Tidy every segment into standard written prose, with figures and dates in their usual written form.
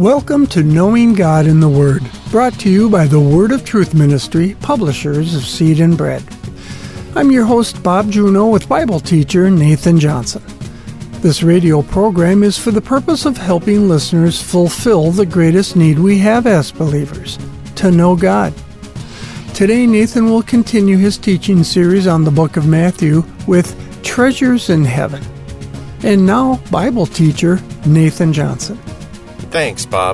Welcome to Knowing God in the Word, brought to you by the Word of Truth Ministry, publishers of Seed and Bread. I'm your host, Bob Juneau, with Bible teacher Nathan Johnson. This radio program is for the purpose of helping listeners fulfill the greatest need we have as believers, to know God. Today, Nathan will continue his teaching series on the book of Matthew with Treasures in Heaven. And now, Bible teacher Nathan Johnson. Thanks, Bob.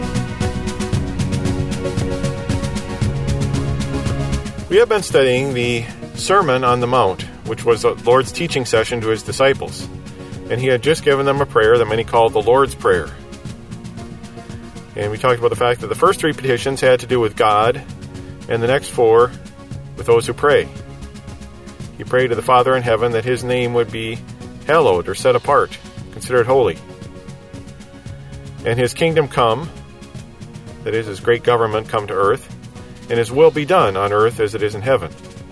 We have been studying the Sermon on the Mount, which was the Lord's teaching session to his disciples. And he had just given them a prayer that many call the Lord's Prayer. And we talked about the fact that the first three petitions had to do with God, and the next four with those who pray. He prayed to the Father in heaven that his name would be hallowed or set apart, considered holy. And his kingdom come, that is, his great government come to earth, and his will be done on earth as it is in heaven.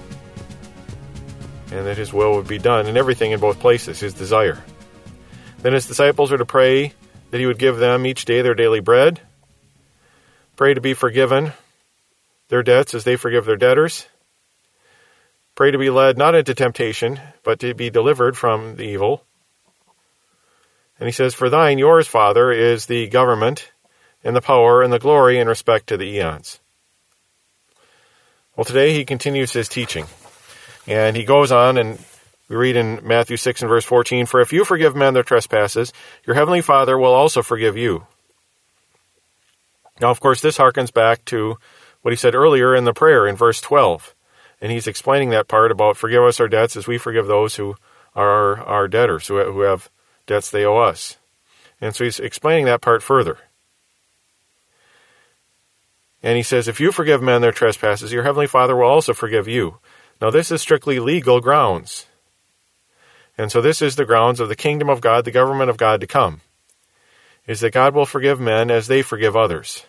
And that his will would be done in everything in both places, his desire. Then his disciples are to pray that he would give them each day their daily bread, pray to be forgiven their debts as they forgive their debtors, pray to be led not into temptation, but to be delivered from the evil. And he says, "For thine, yours, Father, is the government and the power and the glory in respect to the eons." Well, today he continues his teaching. And he goes on, and we read in Matthew 6 and verse 14, "For if you forgive men their trespasses, your heavenly Father will also forgive you." Now, of course, this harkens back to what he said earlier in the prayer in verse 12. And he's explaining that part about forgive us our debts as we forgive those who are our debtors, who have debts they owe us. And so he's explaining that part further. And he says, if you forgive men their trespasses, your heavenly Father will also forgive you. Now this is strictly legal grounds. And so this is the grounds of the kingdom of God, the government of God to come, is that God will forgive men as they forgive others.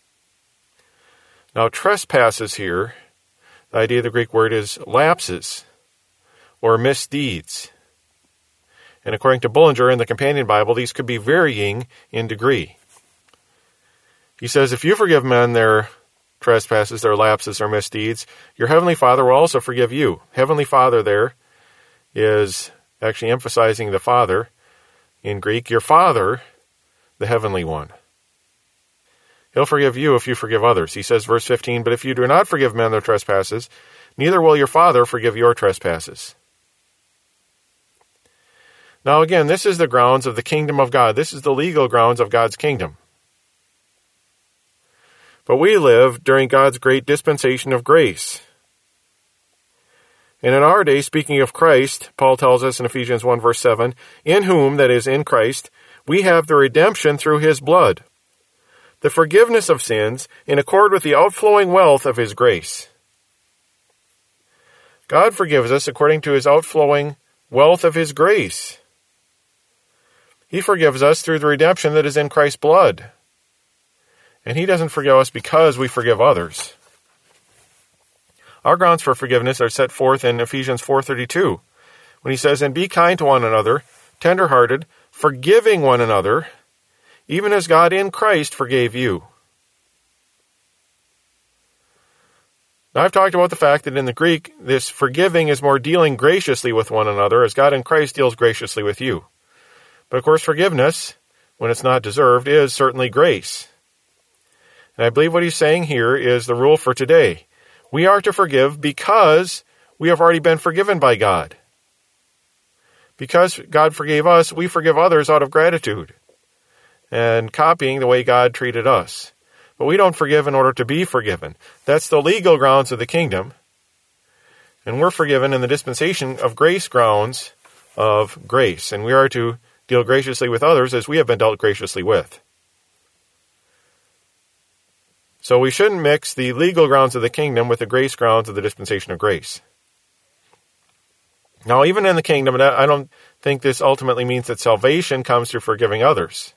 Now trespasses here, the idea of the Greek word is lapses or misdeeds. And according to Bullinger in the Companion Bible, these could be varying in degree. He says, if you forgive men their trespasses, their lapses, or misdeeds, your heavenly Father will also forgive you. Heavenly Father there is actually emphasizing the Father in Greek. Your Father, the Heavenly One. He'll forgive you if you forgive others. He says, verse 15, but if you do not forgive men their trespasses, neither will your Father forgive your trespasses. Now again, this is the grounds of the kingdom of God. This is the legal grounds of God's kingdom. But we live during God's great dispensation of grace. And in our day, speaking of Christ, Paul tells us in Ephesians 1 verse 7, in whom, that is, in Christ, we have the redemption through his blood, the forgiveness of sins in accord with the outflowing wealth of his grace. God forgives us according to his outflowing wealth of his grace. He forgives us through the redemption that is in Christ's blood. And he doesn't forgive us because we forgive others. Our grounds for forgiveness are set forth in Ephesians 4:32, when he says, and be kind to one another, tender-hearted, forgiving one another, even as God in Christ forgave you. Now, I've talked about the fact that in the Greek, this forgiving is more dealing graciously with one another, as God in Christ deals graciously with you. But of course, forgiveness, when it's not deserved, is certainly grace. And I believe what he's saying here is the rule for today. We are to forgive because we have already been forgiven by God. Because God forgave us, we forgive others out of gratitude and copying the way God treated us. But we don't forgive in order to be forgiven. That's the legal grounds of the kingdom. And we're forgiven in the dispensation of grace grounds of grace. And we are to deal graciously with others as we have been dealt graciously with. So we shouldn't mix the legal grounds of the kingdom with the grace grounds of the dispensation of grace. Now, even in the kingdom, and I don't think this ultimately means that salvation comes through forgiving others.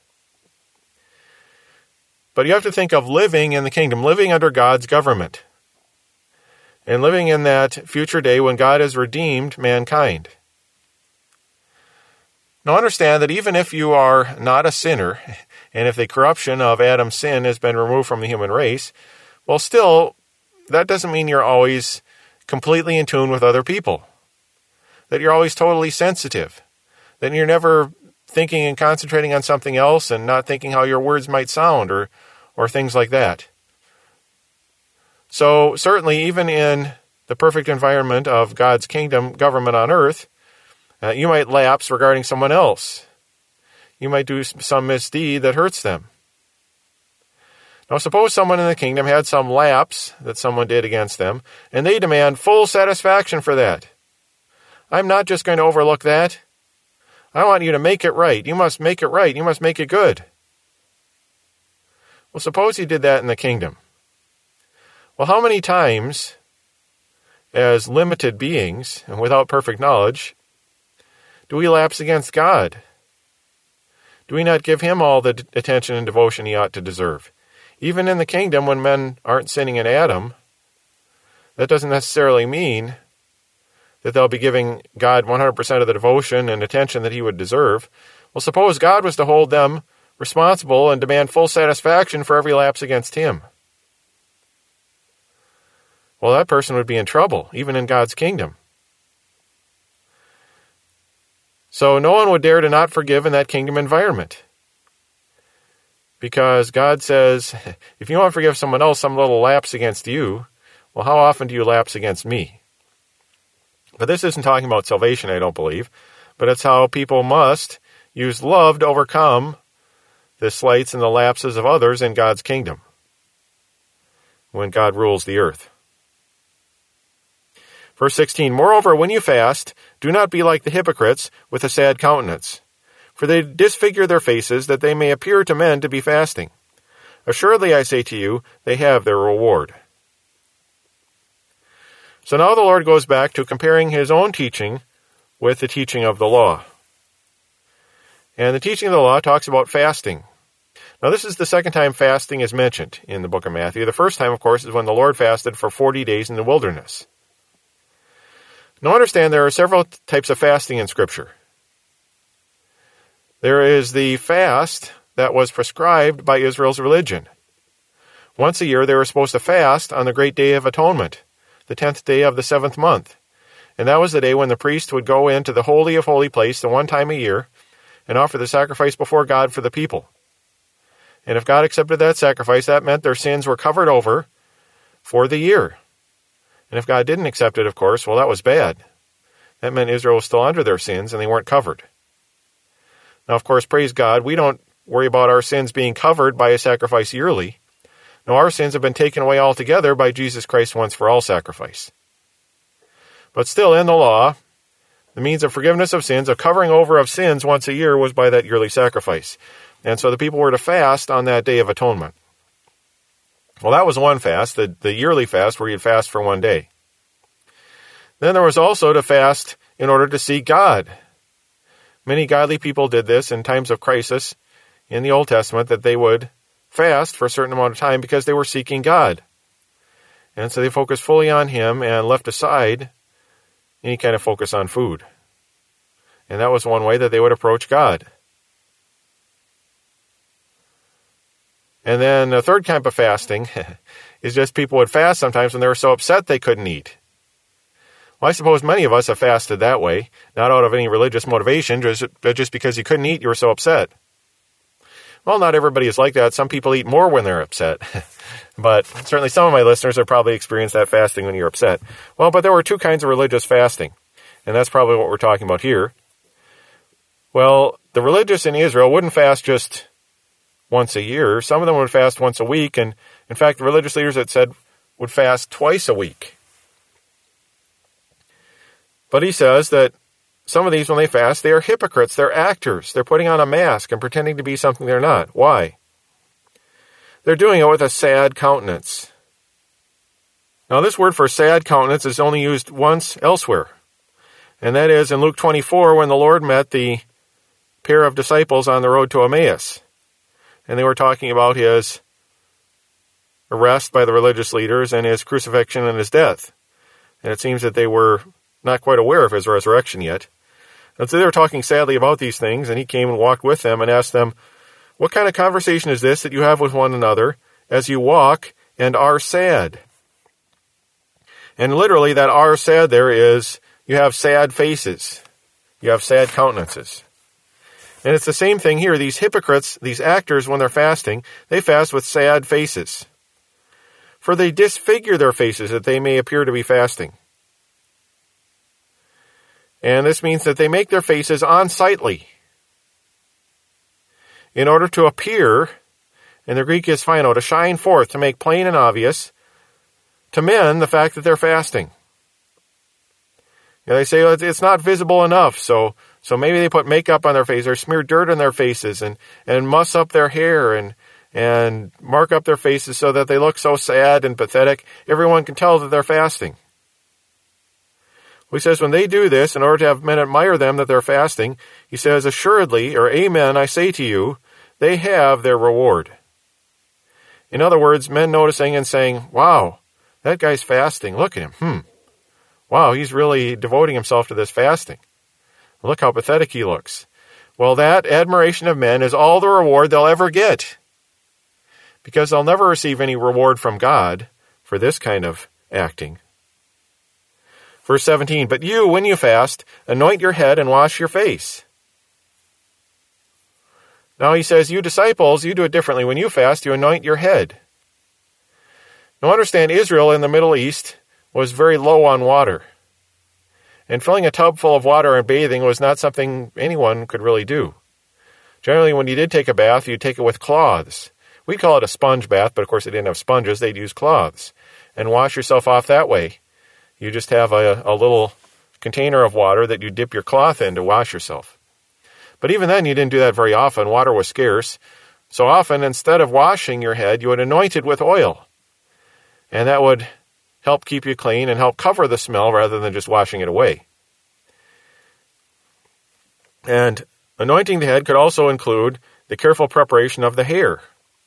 But you have to think of living in the kingdom, living under God's government, and living in that future day when God has redeemed mankind. Now understand that even if you are not a sinner, and if the corruption of Adam's sin has been removed from the human race, well, still, that doesn't mean you're always completely in tune with other people, that you're always totally sensitive, that you're never thinking and concentrating on something else and not thinking how your words might sound or things like that. So certainly, even in the perfect environment of God's kingdom government on earth, you might lapse regarding someone else. You might do some misdeed that hurts them. Now, suppose someone in the kingdom had some lapse that someone did against them, and they demand full satisfaction for that. I'm not just going to overlook that. I want you to make it right. You must make it right. You must make it good. Well, suppose he did that in the kingdom. Well, how many times, as limited beings and without perfect knowledge, do we lapse against God? Do we not give him all the attention and devotion he ought to deserve? Even in the kingdom, when men aren't sinning in Adam, that doesn't necessarily mean that they'll be giving God 100% of the devotion and attention that he would deserve. Well, suppose God was to hold them responsible and demand full satisfaction for every lapse against him. Well, that person would be in trouble, even in God's kingdom. So no one would dare to not forgive in that kingdom environment. Because God says, if you want to forgive someone else some little lapse against you, well, how often do you lapse against me? But this isn't talking about salvation, I don't believe. But it's how people must use love to overcome the slights and the lapses of others in God's kingdom when God rules the earth. Verse 16, moreover, when you fast, do not be like the hypocrites with a sad countenance, for they disfigure their faces, that they may appear to men to be fasting. Assuredly, I say to you, they have their reward. So now the Lord goes back to comparing his own teaching with the teaching of the law. And the teaching of the law talks about fasting. Now this is the second time fasting is mentioned in the book of Matthew. The first time, of course, is when the Lord fasted for 40 days in the wilderness. Now understand there are several types of fasting in Scripture. There is the fast that was prescribed by Israel's religion. Once a year they were supposed to fast on the great day of atonement, the 10th day of the 7th month. And that was the day when the priest would go into the Holy of Holy Place the one time a year and offer the sacrifice before God for the people. And if God accepted that sacrifice, that meant their sins were covered over for the year. And if God didn't accept it, of course, well, that was bad. That meant Israel was still under their sins and they weren't covered. Now, of course, praise God, we don't worry about our sins being covered by a sacrifice yearly. No, our sins have been taken away altogether by Jesus Christ's once-for-all sacrifice. But still, in the law, the means of forgiveness of sins, of covering over of sins once a year, was by that yearly sacrifice. And so the people were to fast on that day of atonement. Well, that was one fast, the yearly fast, where you'd fast for one day. Then there was also to fast in order to seek God. Many godly people did this in times of crisis in the Old Testament, that they would fast for a certain amount of time because they were seeking God. And so they focused fully on him and left aside any kind of focus on food. And that was one way that they would approach God. And then the third kind of fasting is just people would fast sometimes when they were so upset they couldn't eat. Well, I suppose many of us have fasted that way, not out of any religious motivation, just because you couldn't eat, you were so upset. Well, not everybody is like that. Some people eat more when they're upset. But certainly some of my listeners have probably experienced that fasting when you're upset. Well, but there were two kinds of religious fasting, and that's probably what we're talking about here. Well, the religious in Israel wouldn't fast just once a year. Some of them would fast once a week, and in fact, the religious leaders that said would fast twice a week. But he says that some of these, when they fast, they are hypocrites. They're actors. They're putting on a mask and pretending to be something they're not. Why? They're doing it with a sad countenance. Now, this word for sad countenance is only used once elsewhere. And that is in Luke 24, when the Lord met the pair of disciples on the road to Emmaus. And they were talking about his arrest by the religious leaders and his crucifixion and his death. And it seems that they were not quite aware of his resurrection yet. And so they were talking sadly about these things, and he came and walked with them and asked them, "What kind of conversation is this that you have with one another as you walk and are sad?" And literally that "are sad" there is, you have sad faces. You have sad countenances. And it's the same thing here. These hypocrites, these actors, when they're fasting, they fast with sad faces. For they disfigure their faces that they may appear to be fasting. And this means that they make their faces unsightly in order to appear, and the Greek is phaino, to shine forth, to make plain and obvious to men the fact that they're fasting. They say, well, it's not visible enough, so maybe they put makeup on their face or smear dirt on their faces and muss up their hair and mark up their faces so that they look so sad and pathetic, everyone can tell that they're fasting. He says when they do this, in order to have men admire them that they're fasting, he says, assuredly, or amen, I say to you, they have their reward. In other words, men noticing and saying, wow, that guy's fasting. Look at him. Wow, he's really devoting himself to this fasting. Look how pathetic he looks. Well, that admiration of men is all the reward they'll ever get, because they'll never receive any reward from God for this kind of acting. Verse 17, but you, when you fast, anoint your head and wash your face. Now he says, you disciples, you do it differently. When you fast, you anoint your head. Now understand, Israel in the Middle East was very low on water. And filling a tub full of water and bathing was not something anyone could really do. Generally, when you did take a bath, you'd take it with cloths. We call it a sponge bath, but of course they didn't have sponges. They'd use cloths. And wash yourself off that way. You just have a little container of water that you dip your cloth in to wash yourself. But even then, you didn't do that very often. Water was scarce. So often, instead of washing your head, you would anoint it with oil. And that would help keep you clean and help cover the smell rather than just washing it away. And anointing the head could also include the careful preparation of the hair.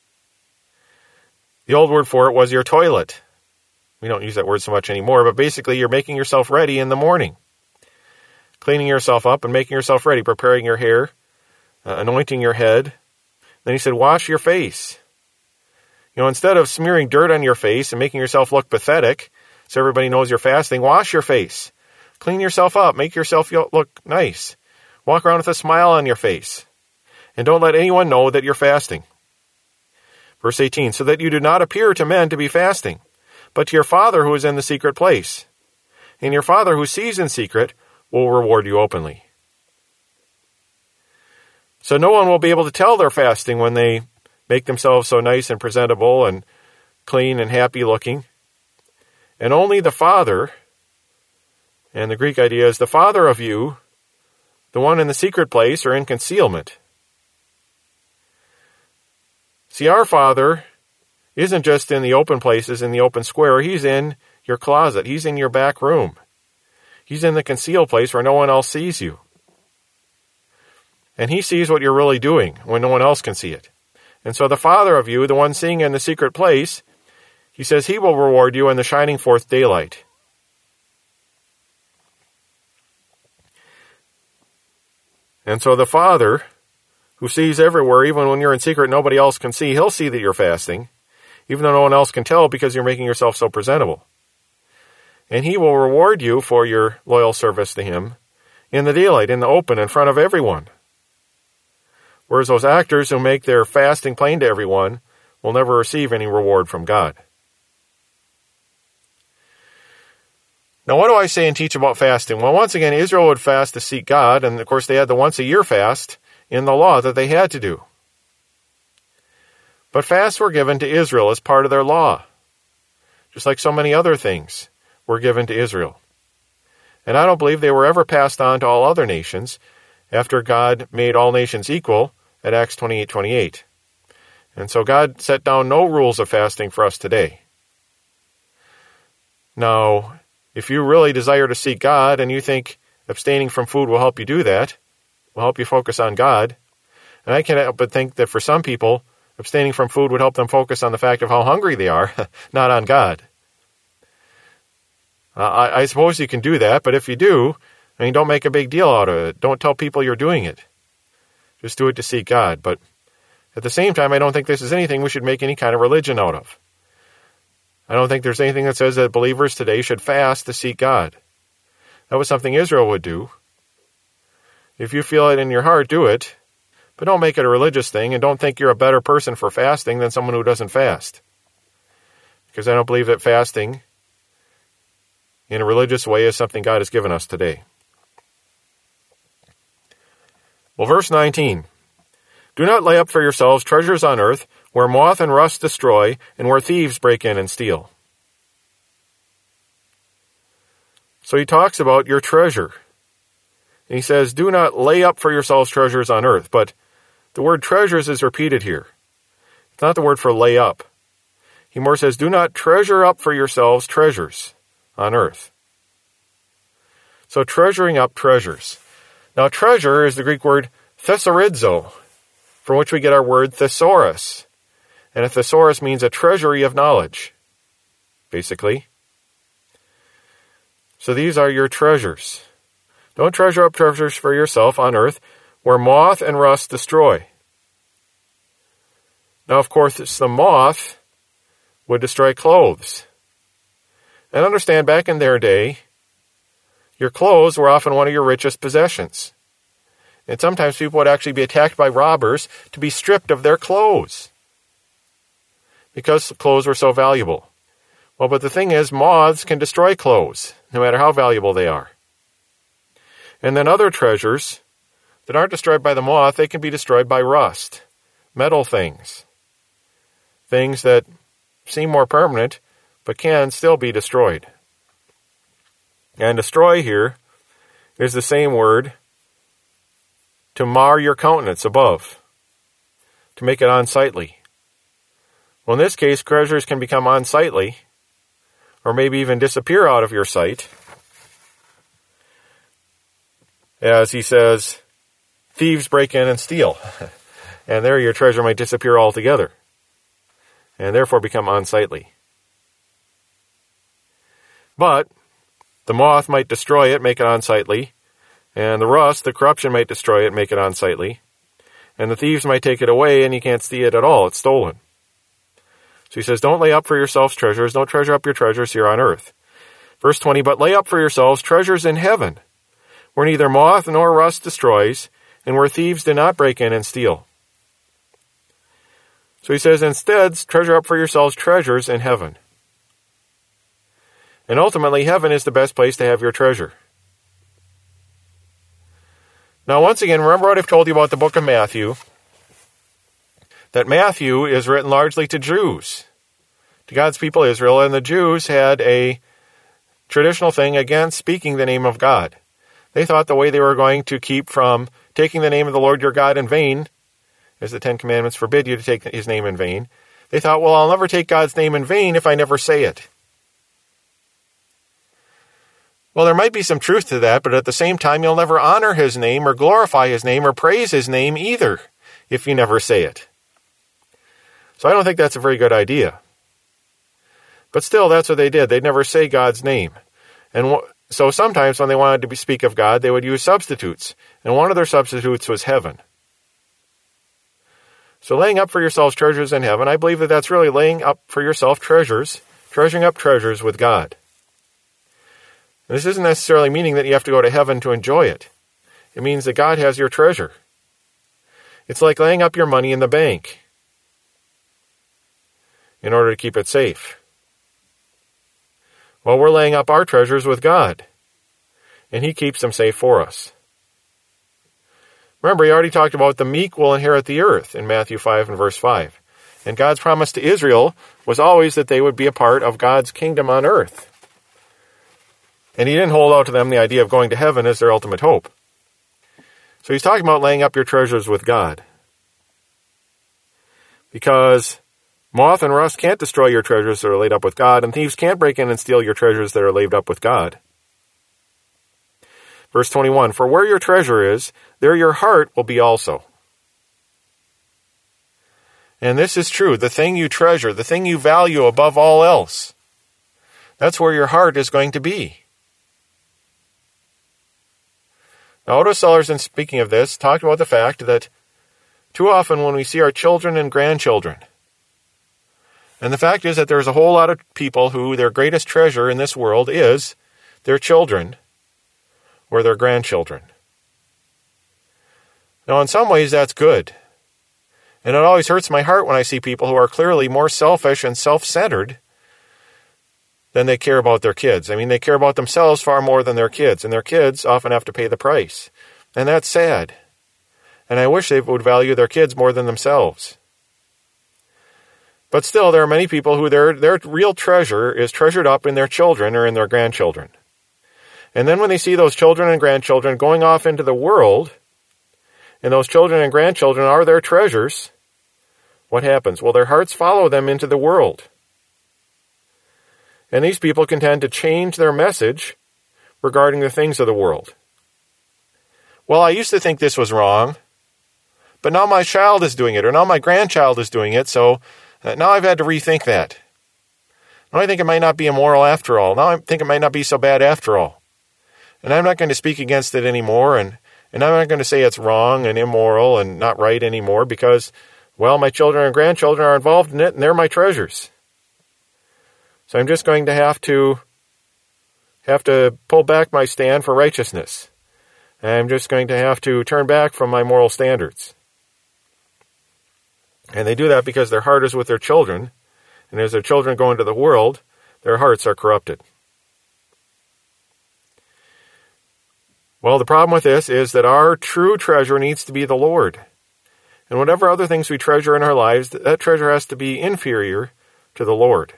The old word for it was your toilet. We don't use that word so much anymore, but basically you're making yourself ready in the morning. Cleaning yourself up and making yourself ready, preparing your hair, anointing your head. Then he said, wash your face. Instead of smearing dirt on your face and making yourself look pathetic so everybody knows you're fasting, wash your face. Clean yourself up. Make yourself look nice. Walk around with a smile on your face. And don't let anyone know that you're fasting. Verse 18, so that you do not appear to men to be fasting, but to your Father who is in the secret place. And your Father who sees in secret will reward you openly. So no one will be able to tell they're fasting when they make themselves so nice and presentable and clean and happy looking. And only the Father, and the Greek idea is the Father of you, the one in the secret place or in concealment. See, our Father isn't just in the open places, in the open square. He's in your closet. He's in your back room. He's in the concealed place where no one else sees you. And he sees what you're really doing when no one else can see it. And so the Father of you, the one seeing in the secret place, he says he will reward you in the shining forth daylight. And so the Father, who sees everywhere, even when you're in secret, nobody else can see, he'll see that you're fasting, even though no one else can tell because you're making yourself so presentable. And he will reward you for your loyal service to him in the daylight, in the open, in front of everyone. Whereas those actors who make their fasting plain to everyone will never receive any reward from God. Now, what do I say and teach about fasting? Well, once again, Israel would fast to seek God, and of course they had the once-a-year fast in the law that they had to do. But fasts were given to Israel as part of their law, just like so many other things were given to Israel. And I don't believe they were ever passed on to all other nations after God made all nations equal at Acts 28:28. And so God set down no rules of fasting for us today. Now, if you really desire to seek God and you think abstaining from food will help you do that, will help you focus on God, and I can't help but think that for some people, abstaining from food would help them focus on the fact of how hungry they are, not on God. I suppose you can do that, but if you do, I mean, don't make a big deal out of it. Don't tell people you're doing it. Just do it to seek God. But at the same time, I don't think this is anything we should make any kind of religion out of. I don't think there's anything that says that believers today should fast to seek God. That was something Israel would do. If you feel it in your heart, do it. But don't make it a religious thing, and don't think you're a better person for fasting than someone who doesn't fast. Because I don't believe that fasting in a religious way is something God has given us today. Well, verse 19. Do not lay up for yourselves treasures on earth, where moth and rust destroy, and where thieves break in and steal. So he talks about your treasure. And he says, do not lay up for yourselves treasures on earth. But the word treasures is repeated here. It's not the word for lay up. He more says, do not treasure up for yourselves treasures on earth. So treasuring up treasures. Now treasure is the Greek word thesaurizo, from which we get our word thesaurus. And a thesaurus means a treasury of knowledge, basically. So these are your treasures. Don't treasure up treasures for yourself on earth, where moth and rust destroy. Now, of course, the moth would destroy clothes. And understand, back in their day, your clothes were often one of your richest possessions. And sometimes people would actually be attacked by robbers to be stripped of their clothes, because clothes were so valuable. Well, but the thing is, moths can destroy clothes, no matter how valuable they are. And then other treasures that aren't destroyed by the moth, they can be destroyed by rust, metal things, things that seem more permanent, but can still be destroyed. And destroy here is the same word to mar your countenance above, to make it unsightly. Well, in this case, treasures can become unsightly, or maybe even disappear out of your sight. As he says, thieves break in and steal. And there your treasure might disappear altogether, and therefore become unsightly. But the moth might destroy it, make it unsightly, and the rust, the corruption, might destroy it, make it unsightly, and the thieves might take it away, and you can't see it at all. It's stolen. So he says, don't lay up for yourselves treasures, don't treasure up your treasures here on earth. Verse 20, but lay up for yourselves treasures in heaven, where neither moth nor rust destroys, and where thieves do not break in and steal. So he says, instead, treasure up for yourselves treasures in heaven. And ultimately, heaven is the best place to have your treasure. Now, once again, remember what I've told you about the book of Matthew, that Matthew is written largely to Jews, to God's people Israel, and the Jews had a traditional thing against speaking the name of God. They thought the way they were going to keep from taking the name of the Lord your God in vain, as the Ten Commandments forbid you to take his name in vain, they thought, well, I'll never take God's name in vain if I never say it. Well, there might be some truth to that, but at the same time, you'll never honor his name or glorify his name or praise his name either if you never say it. So I don't think that's a very good idea. But still, that's what they did. They'd never say God's name. And so sometimes when they wanted to speak of God, they would use substitutes. And one of their substitutes was heaven. So laying up for yourselves treasures in heaven, I believe that that's really laying up for yourself treasures, treasuring up treasures with God. And this isn't necessarily meaning that you have to go to heaven to enjoy it. It means that God has your treasure. It's like laying up your money in the bank in order to keep it safe. Well, we're laying up our treasures with God, and he keeps them safe for us. Remember, he already talked about the meek will inherit the earth in Matthew 5 and verse 5. And God's promise to Israel was always that they would be a part of God's kingdom on earth. And he didn't hold out to them the idea of going to heaven as their ultimate hope. So he's talking about laying up your treasures with God. Because moth and rust can't destroy your treasures that are laid up with God, and thieves can't break in and steal your treasures that are laid up with God. Verse 21, for where your treasure is, there your heart will be also. And this is true. The thing you treasure, the thing you value above all else, that's where your heart is going to be. Now, Otis Sellers, in speaking of this, talked about the fact that too often when we see our children and grandchildren, and the fact is that there's a whole lot of people who their greatest treasure in this world is their children or their grandchildren. Now, in some ways, that's good. And it always hurts my heart when I see people who are clearly more selfish and self-centered than they care about their kids. I mean, they care about themselves far more than their kids, and their kids often have to pay the price. And that's sad. And I wish they would value their kids more than themselves. But still, there are many people who their real treasure is treasured up in their children or in their grandchildren. And then when they see those children and grandchildren going off into the world, and those children and grandchildren are their treasures, what happens? Well, their hearts follow them into the world. And these people can tend to change their message regarding the things of the world. Well, I used to think this was wrong, but now my child is doing it, or now my grandchild is doing it, so now I've had to rethink that. Now I think it might not be immoral after all. Now I think it might not be so bad after all. And I'm not going to speak against it anymore, and I'm not going to say it's wrong and immoral and not right anymore because, well, my children and grandchildren are involved in it, and they're my treasures. So I'm just going to have to pull back my stand for righteousness. And I'm just going to have to turn back from my moral standards. And they do that because their heart is with their children, and as their children go into the world, their hearts are corrupted. Well, the problem with this is that our true treasure needs to be the Lord. And whatever other things we treasure in our lives, that treasure has to be inferior to the Lord.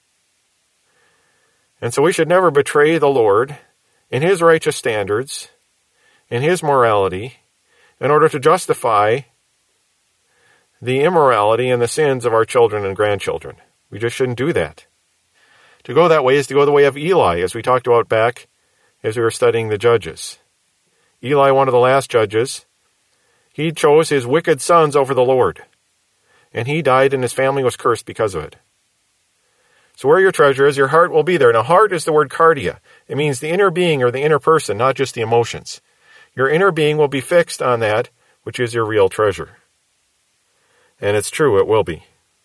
And so we should never betray the Lord in His righteous standards, in His morality, in order to justify the immorality and the sins of our children and grandchildren. We just shouldn't do that. To go that way is to go the way of Eli, as we talked about back as we were studying the Judges. Eli, one of the last judges, he chose his wicked sons over the Lord, and he died and his family was cursed because of it. So where your treasure is, your heart will be there. Now, heart is the word cardia. It means the inner being or the inner person, not just the emotions. Your inner being will be fixed on that which is your real treasure. And it's true, it will be.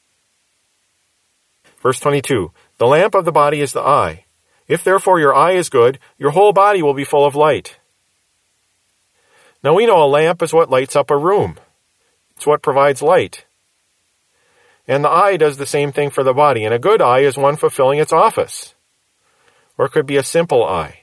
Verse 22, the lamp of the body is the eye. If therefore your eye is good, your whole body will be full of light. Now we know a lamp is what lights up a room. It's what provides light. And the eye does the same thing for the body. And a good eye is one fulfilling its office. Or it could be a simple eye.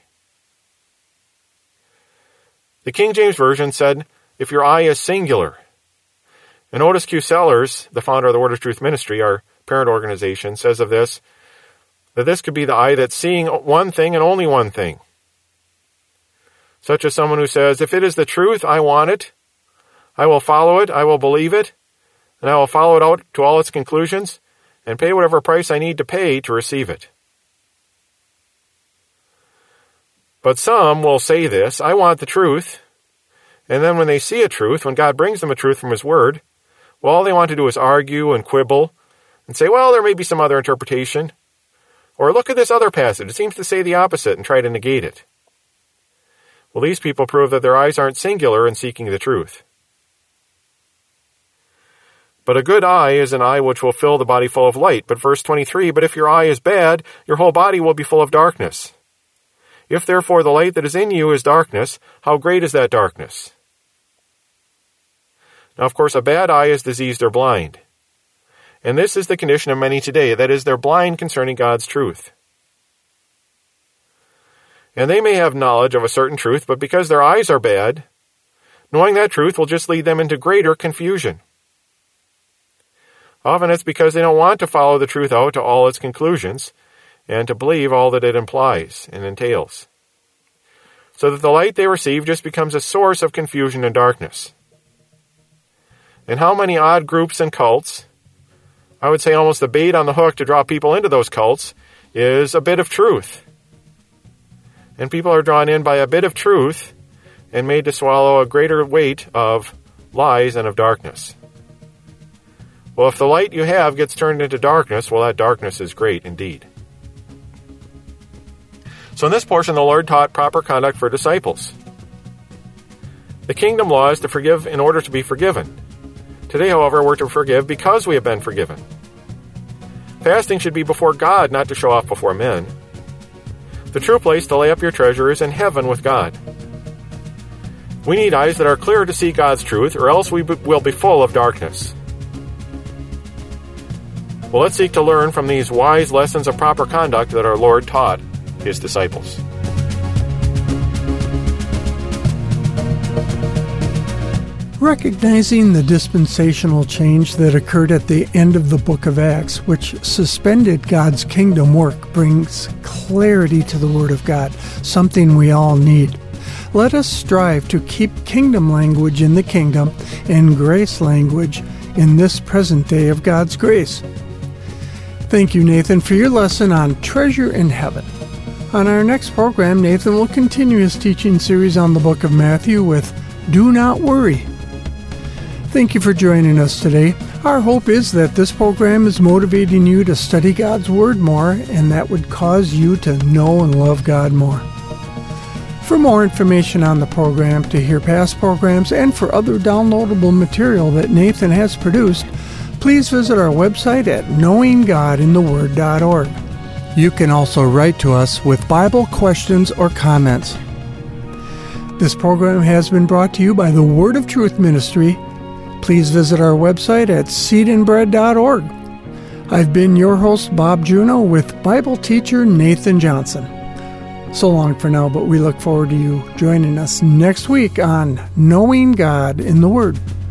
The King James Version said, if your eye is singular. And Otis Q. Sellers, the founder of the Word of Truth Ministry, our parent organization, says of this, that this could be the eye that's seeing one thing and only one thing. Such as someone who says, if it is the truth, I want it. I will follow it. I will believe it. And I will follow it out to all its conclusions and pay whatever price I need to pay to receive it. But some will say this, I want the truth. And then when they see a truth, when God brings them a truth from His Word, well, all they want to do is argue and quibble and say, well, there may be some other interpretation. Or look at this other passage. It seems to say the opposite and try to negate it. Well, these people prove that their eyes aren't singular in seeking the truth. But a good eye is an eye which will fill the body full of light. But verse 23, but if your eye is bad, your whole body will be full of darkness. If therefore the light that is in you is darkness, how great is that darkness? Now, of course, a bad eye is diseased or blind. And this is the condition of many today, that is, they're blind concerning God's truth. And they may have knowledge of a certain truth, but because their eyes are bad, knowing that truth will just lead them into greater confusion. Often it's because they don't want to follow the truth out to all its conclusions and to believe all that it implies and entails. So that the light they receive just becomes a source of confusion and darkness. And how many odd groups and cults, I would say almost the bait on the hook to draw people into those cults, is a bit of truth. And people are drawn in by a bit of truth and made to swallow a greater weight of lies and of darkness. Well, if the light you have gets turned into darkness, well, that darkness is great indeed. So in this portion, the Lord taught proper conduct for disciples. The kingdom law is to forgive in order to be forgiven. Today, however, we're to forgive because we have been forgiven. Fasting should be before God, not to show off before men. The true place to lay up your treasure is in heaven with God. We need eyes that are clear to see God's truth, or else we will be full of darkness. Well, let's seek to learn from these wise lessons of proper conduct that our Lord taught His disciples. Recognizing the dispensational change that occurred at the end of the book of Acts, which suspended God's kingdom work, brings clarity to the Word of God, something we all need. Let us strive to keep kingdom language in the kingdom and grace language in this present day of God's grace. Thank you, Nathan, for your lesson on treasure in heaven. On our next program, Nathan will continue his teaching series on the book of Matthew with Do Not Worry. Thank you for joining us today. Our hope is that this program is motivating you to study God's Word more, and that would cause you to know and love God more. For more information on the program, to hear past programs, and for other downloadable material that Nathan has produced, please visit our website at knowinggodintheword.org. You can also write to us with Bible questions or comments. This program has been brought to you by the Word of Truth Ministry. Please visit our website at seedandbread.org. I've been your host, Bob Juno, with Bible teacher Nathan Johnson. So long for now, but we look forward to you joining us next week on Knowing God in the Word.